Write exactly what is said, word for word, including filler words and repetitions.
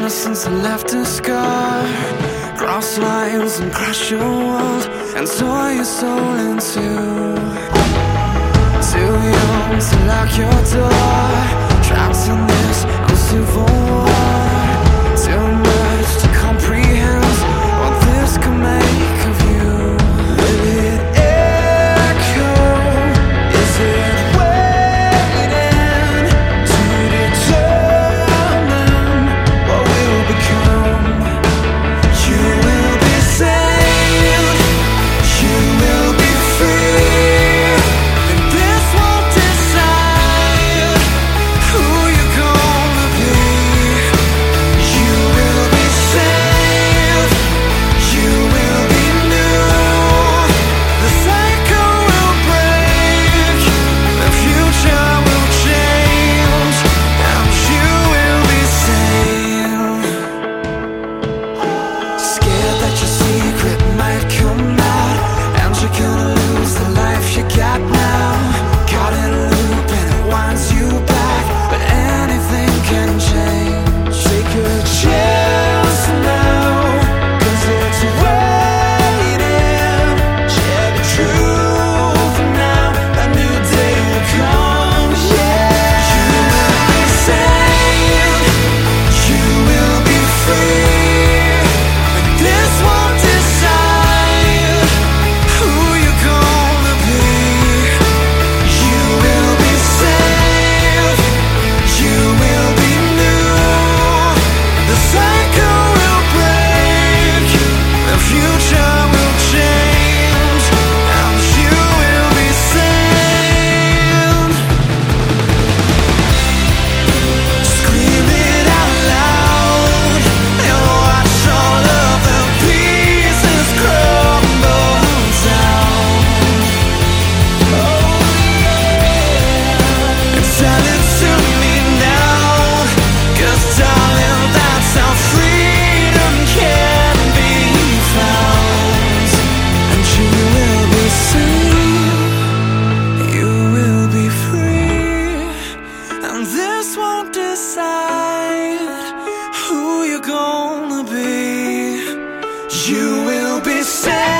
since I left a scar. Cross lines and crush your world and tore your soul in two. Too young to lock your door, trapped in this uncivil war. Too much to comprehend what this could make of you. Will it echo? Is it waiting to determine what will become? You will be saved, you will be free, and this won't decide who you're gonna be. You will be saved, you will be new. The cycle will break, the future will change, and you will be saved. Scared that your secret might come out, and you're gonna lose the life you got now. Caught in a loop and it winds you back, but anything can change. Take a chance now, 'cause it's waiting. Share the truth now, a new day will come. Yeah, you will be saved, you will be free, but this won't decide who you're gonna be. You will be saved, you will be new. The cycle will break, the future will change, and you will be saved. Scream it out loud and watch all of the pieces crumble down. Oh yeah, and tell it to me now, 'cause darling, that's how freedom can be found. And you will be saved, you will be free, and this won't decide who you're gonna be. You will be saved.